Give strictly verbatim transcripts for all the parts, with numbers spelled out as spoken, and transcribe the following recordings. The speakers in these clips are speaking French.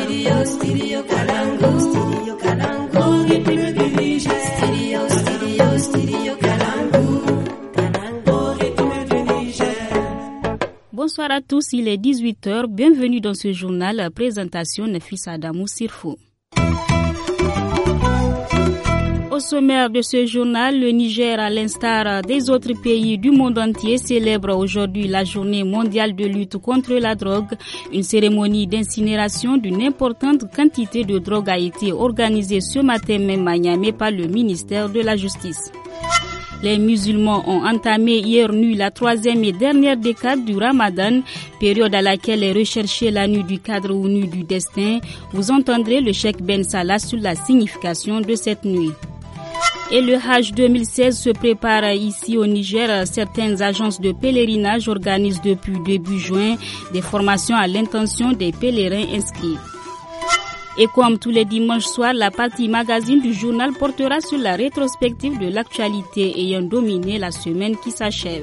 stereo, stereo Kalangu, stereo Kalangu, rythme du Niger. Stereo, stereo, stereo Kalangu, Kalangu, rythme du Niger. Bonsoir à tous, il est dix-huit heures. Bienvenue dans ce journal. Présentation Nafisa Adamou Sirfo. Au sommaire de ce journal, le Niger, à l'instar des autres pays du monde entier, célèbre aujourd'hui la journée mondiale de lutte contre la drogue. Une cérémonie d'incinération d'une importante quantité de drogue a été organisée ce matin même à Niamey par le ministère de la Justice. Les musulmans ont entamé hier nuit la troisième et dernière décade du Ramadan, période à laquelle est recherchée la nuit du cadre ou nuit du destin. Vous entendrez le cheikh Ben Salah sur la signification de cette nuit. Et le Hajj deux mille seize se prépare ici au Niger. Certaines agences de pèlerinage organisent depuis début juin des formations à l'intention des pèlerins inscrits. Et comme tous les dimanches soirs, la partie magazine du journal portera sur la rétrospective de l'actualité ayant dominé la semaine qui s'achève.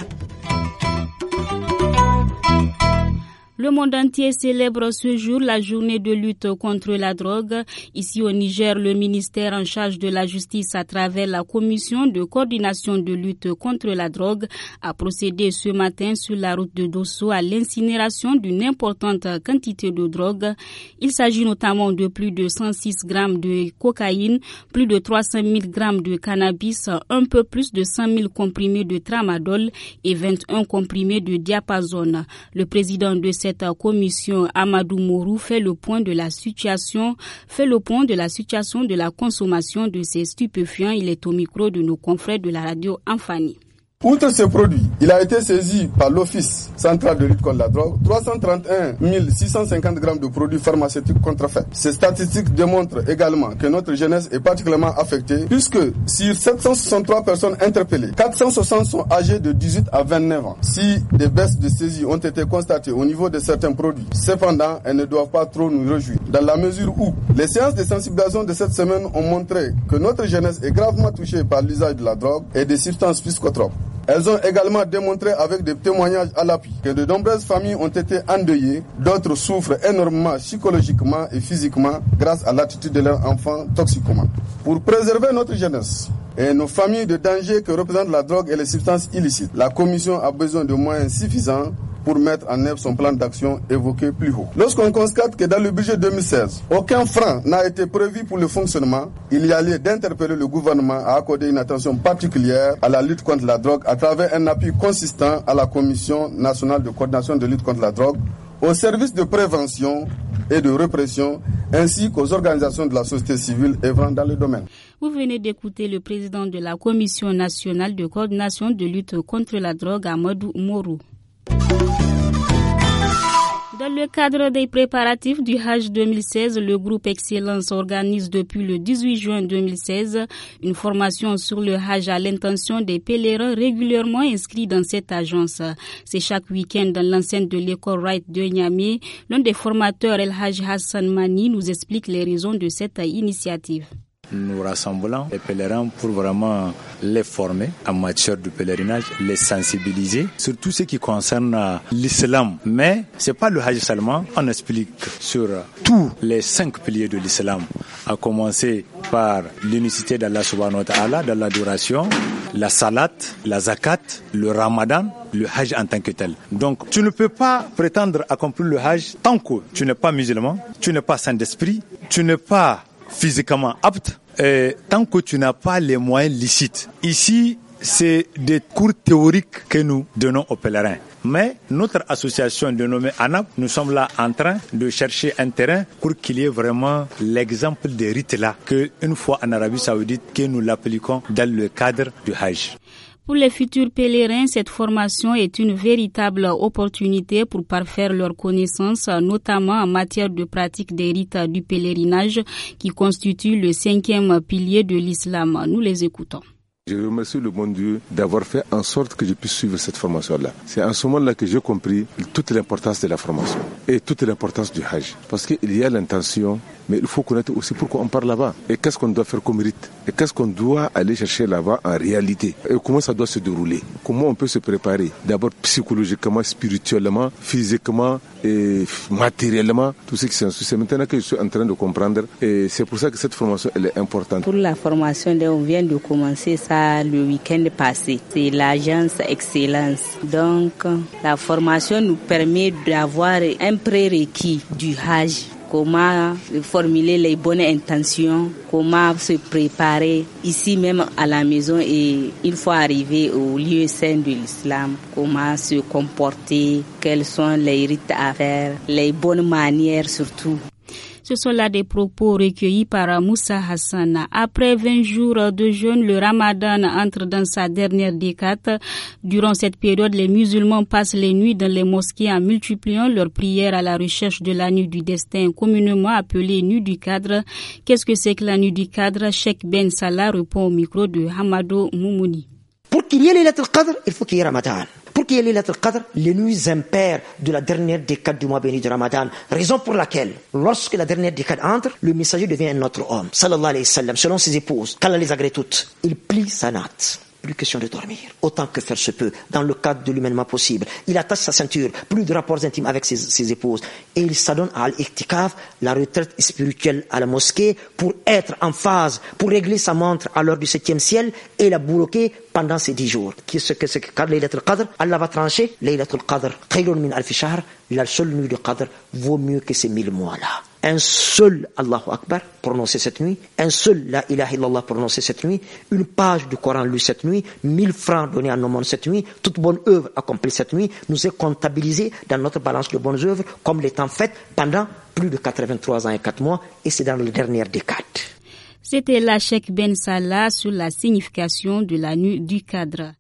Le monde entier célèbre ce jour la journée de lutte contre la drogue. Ici au Niger, le ministère en charge de la justice à travers la commission de coordination de lutte contre la drogue a procédé ce matin sur la route de Dosso à l'incinération d'une importante quantité de drogue. Il s'agit notamment de plus de cent six grammes de cocaïne, plus de trois cent mille grammes de cannabis, un peu plus de cent mille comprimés de tramadol et vingt et un comprimés de diapasone. Le président de cette Cette commission, Amadou Mourou, fait le point de la situation, fait le point de la situation de la consommation de ces stupéfiants. Il est au micro de nos confrères de la radio Amfani. Outre ces produits, il a été saisi par l'Office central de lutte contre la drogue trois cent trente et un mille six cent cinquante grammes de produits pharmaceutiques contrefaits. Ces statistiques démontrent également que notre jeunesse est particulièrement affectée puisque sur sept cent soixante-trois personnes interpellées, quatre cent soixante sont âgées de dix-huit à vingt-neuf ans. Si des baisses de saisie ont été constatées au niveau de certains produits, cependant, elles ne doivent pas trop nous réjouir. Dans la mesure où les séances de sensibilisation de cette semaine ont montré que notre jeunesse est gravement touchée par l'usage de la drogue et des substances psychotropes. Elles ont également démontré avec des témoignages à l'appui que de nombreuses familles ont été endeuillées, d'autres souffrent énormément psychologiquement et physiquement grâce à l'attitude de leurs enfants toxicomanes. Pour préserver notre jeunesse et nos familles de danger que représentent la drogue et les substances illicites, la Commission a besoin de moyens suffisants pour mettre en œuvre son plan d'action évoqué plus haut. Lorsqu'on constate que dans le budget deux mille seize, aucun franc n'a été prévu pour le fonctionnement, il y a lieu d'interpeller le gouvernement à accorder une attention particulière à la lutte contre la drogue à travers un appui consistant à la Commission nationale de coordination de lutte contre la drogue, aux services de prévention et de répression, ainsi qu'aux organisations de la société civile œuvrant dans le domaine. Vous venez d'écouter le président de la Commission nationale de coordination de lutte contre la drogue, Amadou Mourou. Dans le cadre des préparatifs du Hajj deux mille seize, le groupe Excellence organise depuis le dix-huit juin deux mille seize une formation sur le Hajj à l'intention des pèlerins régulièrement inscrits dans cette agence. C'est chaque week-end dans l'enceinte de l'école Wright de Niamey. L'un des formateurs, El Hajj Hassan Mani, nous explique les raisons de cette initiative. Nous rassemblons les pèlerins pour vraiment les former en matière de pèlerinage, les sensibiliser sur tout ce qui concerne l'islam. Mais c'est pas le Hajj seulement, on explique sur tous les cinq piliers de l'islam, à commencer par l'unicité d'Allah subhanahu wa ta'ala dans l'adoration, la salat, la zakat, le ramadan, le Hajj en tant que tel. Donc tu ne peux pas prétendre accomplir le Hajj tant que tu n'es pas musulman, tu n'es pas saint d'esprit, tu n'es pas physiquement apte, et tant que tu n'as pas les moyens licites. Ici, c'est des cours théoriques que nous donnons aux pèlerins. Mais notre association dénommée ANAP, nous sommes là en train de chercher un terrain pour qu'il y ait vraiment l'exemple des rites-là, qu'une fois en Arabie Saoudite, que nous l'appliquons dans le cadre du Hajj. Pour les futurs pèlerins, cette formation est une véritable opportunité pour parfaire leurs connaissances, notamment en matière de pratique des rites du pèlerinage qui constituent le cinquième pilier de l'islam. Nous les écoutons. Je remercie le bon Dieu d'avoir fait en sorte que je puisse suivre cette formation-là. C'est en ce moment-là que j'ai compris toute l'importance de la formation et toute l'importance du Hajj. Parce qu'il y a l'intention mais il faut connaître aussi pourquoi on part là-bas et qu'est-ce qu'on doit faire comme rite et qu'est-ce qu'on doit aller chercher là-bas en réalité et comment ça doit se dérouler, comment on peut se préparer d'abord psychologiquement, spirituellement, physiquement et matériellement, tout ce qui s'ensuit. C'est maintenant que je suis en train de comprendre et c'est pour ça que cette formation elle est importante. Pour la formation, on vient de commencer ça le week-end passé. C'est l'agence Excellence. Donc la formation nous permet d'avoir un prérequis du Hajj. Comment formuler les bonnes intentions, comment se préparer ici même à la maison et une fois arrivé au lieu saint de l'islam, comment se comporter, quels sont les rites à faire, les bonnes manières surtout. Ce sont là des propos recueillis par Moussa Hassan. Après vingt jours de jeûne, le Ramadan entre dans sa dernière décade. Durant cette période, les musulmans passent les nuits dans les mosquées en multipliant leurs prières à la recherche de la nuit du destin, communément appelée nuit du cadre. Qu'est-ce que c'est que la nuit du cadre? Cheikh Ben Salah répond au micro de Hamado Moumouni. Pour qu'il y ait Laylat al-Qadr, il faut qu'il y ait Ramadan. Pour qu'il y ait Laylat al-Qadr, les nuits impaires de la dernière décade du mois béni de Ramadan. Raison pour laquelle, lorsque la dernière décade entre, le messager devient un autre homme. Sallallahu alayhi wa sallam, selon ses épouses, qu'Allah les agrée toutes. Il plie sa natte. Plus question de dormir, autant que faire se peut, dans le cadre de l'humainement possible. Il attache sa ceinture, plus de rapports intimes avec ses, ses épouses. Et il s'adonne à l'iktikaf, la retraite spirituelle à la mosquée, pour être en phase, pour régler sa montre à l'heure du septième ciel et la bloquer pendant ces dix jours. Qu'est-ce que c'est que Laylat al-Qadr? Allah va trancher, Laylat al-Qadr, khayrun min alfi shahr, la seule nuit de Qadr vaut mieux que ces mille mois-là. Un seul Allahu Akbar prononcé cette nuit, un seul La ilaha illallah prononcé cette nuit, une page du Coran lue cette nuit, mille francs donnés en aumône cette nuit, toute bonne œuvre accomplie cette nuit nous est comptabilisée dans notre balance de bonnes œuvres comme l'étant faite pendant plus de quatre-vingt-trois ans et quatre mois et c'est dans la dernière décade. C'était la Cheikh Ben Salah sur la signification de la nuit du cadre.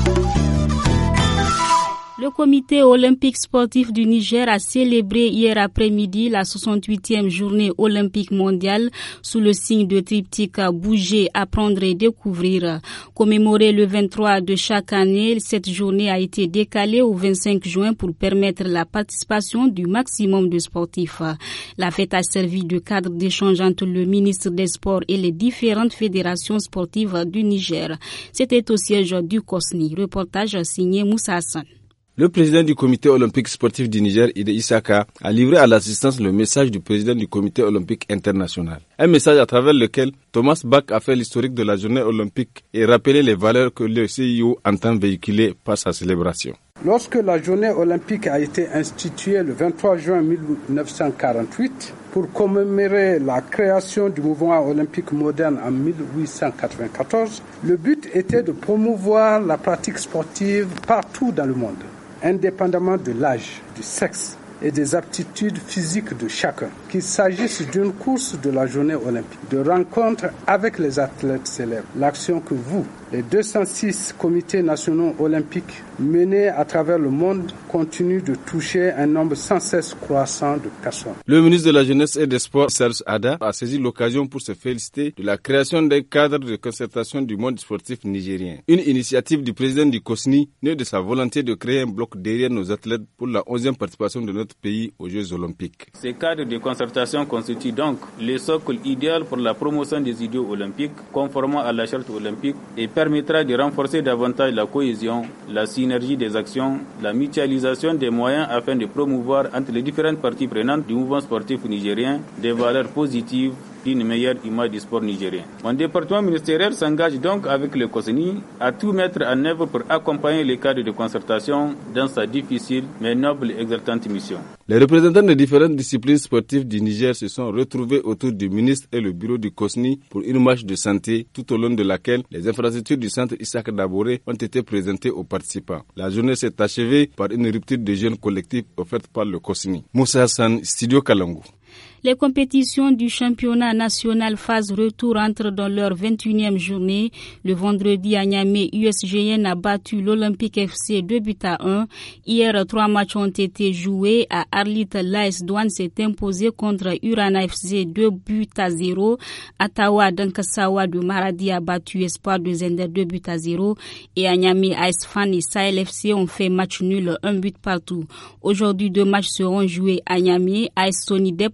Le comité olympique sportif du Niger a célébré hier après-midi la soixante-huitième journée olympique mondiale sous le signe de triptyque bouger, apprendre et découvrir. Commémorée le vingt-trois de chaque année, cette journée a été décalée au vingt-cinq juin pour permettre la participation du maximum de sportifs. La fête a servi de cadre d'échange entre le ministre des Sports et les différentes fédérations sportives du Niger. C'était au siège du COSNI. Reportage signé Moussa Hassan. Le président du comité olympique sportif du Niger, Ide Issaka, a livré à l'assistance le message du président du comité olympique international. Un message à travers lequel Thomas Bach a fait l'historique de la journée olympique et rappelé les valeurs que le C I O entend véhiculer par sa célébration. Lorsque la journée olympique a été instituée le vingt-trois juin mille neuf cent quarante-huit pour commémorer la création du mouvement olympique moderne en mille huit cent quatre-vingt-quatorze, le but était de promouvoir la pratique sportive partout dans le monde, indépendamment de l'âge, du sexe et des aptitudes physiques de chacun. Qu'il s'agisse d'une course de la journée olympique, de rencontres avec les athlètes célèbres, l'action que vous, les deux cent six comités nationaux olympiques menés à travers le monde, continuent de toucher un nombre sans cesse croissant de personnes. Le ministre de la Jeunesse et des Sports, Serge Ada, a saisi l'occasion pour se féliciter de la création d'un cadre de concertation du monde sportif nigérien. Une initiative du président du COSNI, née de sa volonté de créer un bloc derrière nos athlètes pour la onzième participation de notre pays aux Jeux olympiques. Ces cadres de concertation constituent donc le socle idéal pour la promotion des idéaux olympiques, conformément à la charte olympique, et permettra de renforcer davantage la cohésion, la synergie des actions, la mutualisation des moyens afin de promouvoir entre les différentes parties prenantes du mouvement sportif nigérien des valeurs positives d'une meilleure image du sport nigérien. Mon département ministériel s'engage donc avec le COSNI à tout mettre en œuvre pour accompagner les cadres de concertation dans sa difficile mais noble et exaltante mission. Les représentants de différentes disciplines sportives du Niger se sont retrouvés autour du ministre et le bureau du COSNI pour une marche de santé tout au long de laquelle les infrastructures du centre Issaka Daboré ont été présentées aux participants. La journée s'est achevée par une rupture de jeûne collectif offerte par le COSNI. Moussa Hassan, Studio Kalangu. Les compétitions du championnat national phase retour entrent dans leur vingt et unième journée. Le vendredi à Niamey, U S G N a battu l'Olympique F C deux buts à un. Hier, trois matchs ont été joués. À Arlit, l'A S Douane s'est imposé contre Urana F C deux buts à zéro. Atawa Dankasawa de Maradi a battu Espoir de Zender deux buts à zéro. Et à Niamey, A S Fan et Sahel F C ont fait match nul, un but partout. Aujourd'hui, deux matchs seront joués à Niamey. A S Sonidep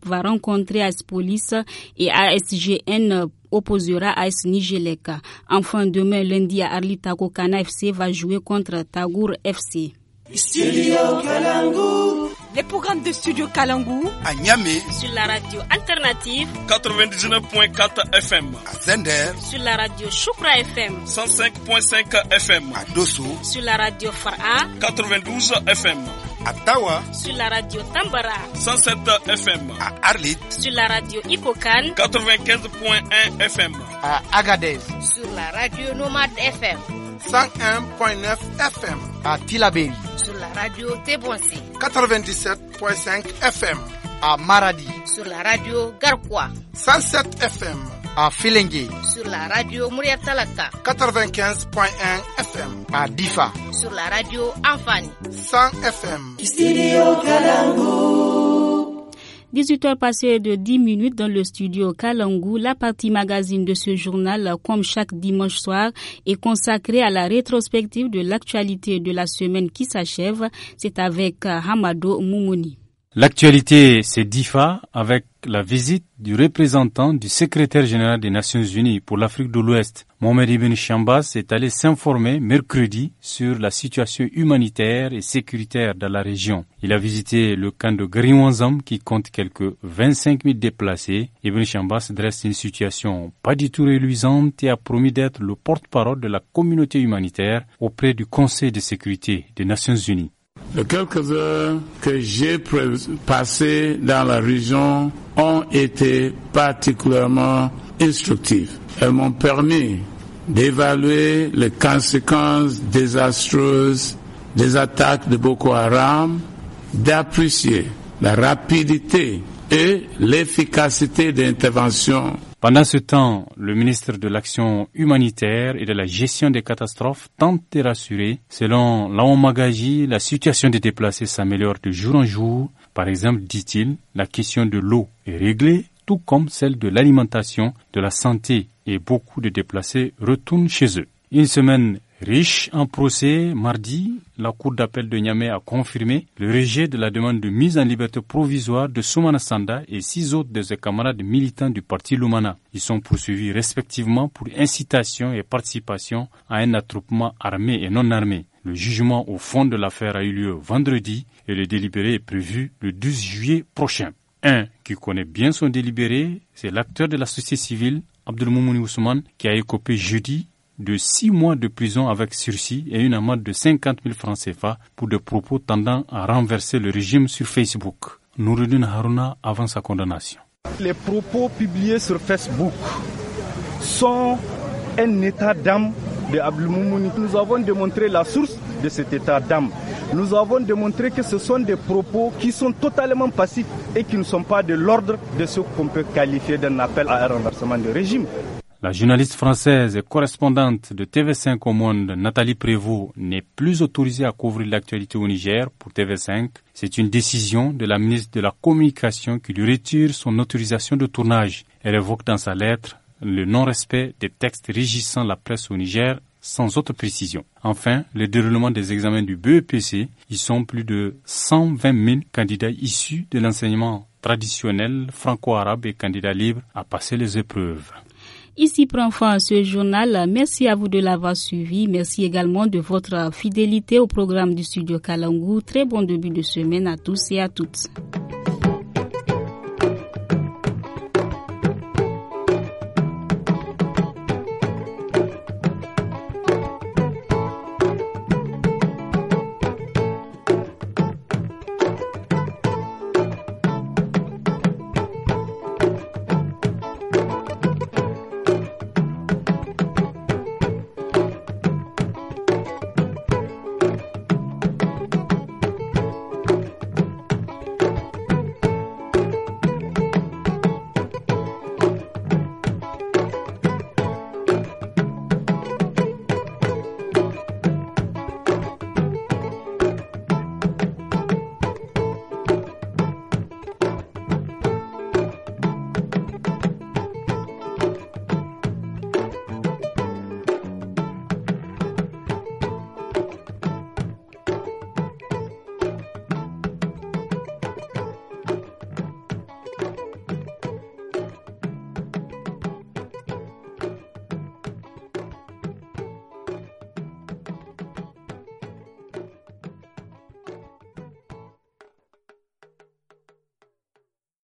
va rencontrer A S Police et A S G N opposera A S Nigelec. Enfin, demain lundi à Arlit, Takokana F C va jouer contre Tagour F C. Studio Kalangu. Les programmes de Studio Kalangu à Niamey sur la radio alternative quatre-vingt-dix-neuf virgule quatre F M, à Zender sur la radio Choukra F M cent cinq virgule cinq F M, à Dosso sur la radio Fara quatre-vingt-douze F M, à Tawa sur la radio Tambara cent sept F M, à Arlit sur la radio Ikokan quatre-vingt-quinze virgule un F M, à Agadez sur la radio Nomade F M cent un virgule neuf F M, à Tilaberi sur la radio Tebonsi quatre-vingt-dix-sept virgule cinq F M, à Maradi sur la radio Garkwa cent sept F M, à Filengue sur la radio Mouriatalata quatre-vingt-quinze virgule un F M, à Difa sur la radio Anfani cent F M. Studio Kalangu. dix-huit heures passées de dix minutes dans le studio Kalangu. La partie magazine de ce journal, comme chaque dimanche soir, est consacrée à la rétrospective de l'actualité de la semaine qui s'achève. C'est avec Hamado Moumouni. L'actualité, c'est Difa avec la visite du représentant du secrétaire général des Nations Unies pour l'Afrique de l'Ouest. Mohamed Ibn Chambas est allé s'informer mercredi sur la situation humanitaire et sécuritaire dans la région. Il a visité le camp de Gariwanzam qui compte quelques vingt-cinq mille déplacés. Ibn Chambas dresse une situation pas du tout reluisante et a promis d'être le porte-parole de la communauté humanitaire auprès du Conseil de sécurité des Nations Unies. Les quelques heures que j'ai passées dans la région ont été particulièrement instructives. Elles m'ont permis d'évaluer les conséquences désastreuses des attaques de Boko Haram, d'apprécier la rapidité et l'efficacité d'intervention. Pendant ce temps, le ministre de l'Action humanitaire et de la gestion des catastrophes tente de rassurer. Selon Laon Magaji, la situation des déplacés s'améliore de jour en jour. Par exemple, dit-il, la question de l'eau est réglée, tout comme celle de l'alimentation, de la santé, et beaucoup de déplacés retournent chez eux. Une semaine riche en procès, mardi, la Cour d'appel de Niamey a confirmé le rejet de la demande de mise en liberté provisoire de Soumana Sanda et six autres de ses camarades militants du parti Lumana. Ils sont poursuivis respectivement pour incitation et participation à un attroupement armé et non armé. Le jugement au fond de l'affaire a eu lieu vendredi et le délibéré est prévu le douze juillet prochain. Un qui connaît bien son délibéré, c'est l'acteur de la société civile, Abdelmoumouni Ousmane, qui a écopé jeudi de six mois de prison avec sursis et une amende de cinquante mille francs C F A pour des propos tendant à renverser le régime sur Facebook. Noureddin Harouna avant sa condamnation. Les propos publiés sur Facebook sont un état d'âme de Abdelmoumouni. Nous avons démontré la source de cet état d'âme. Nous avons démontré que ce sont des propos qui sont totalement passifs et qui ne sont pas de l'ordre de ce qu'on peut qualifier d'un appel à un renversement de régime. La journaliste française et correspondante de T V cinq au monde, Nathalie Prévost, n'est plus autorisée à couvrir l'actualité au Niger pour T V cinq. C'est une décision de la ministre de la Communication qui lui retire son autorisation de tournage. Elle évoque dans sa lettre le non-respect des textes régissant la presse au Niger sans autre précision. Enfin, le déroulement des examens du B E P C, ils sont plus de cent vingt mille candidats issus de l'enseignement traditionnel franco-arabe et candidats libres à passer les épreuves. Ici prend fin ce journal. Merci à vous de l'avoir suivi. Merci également de votre fidélité au programme du studio Kalangu. Très bon début de semaine à tous et à toutes.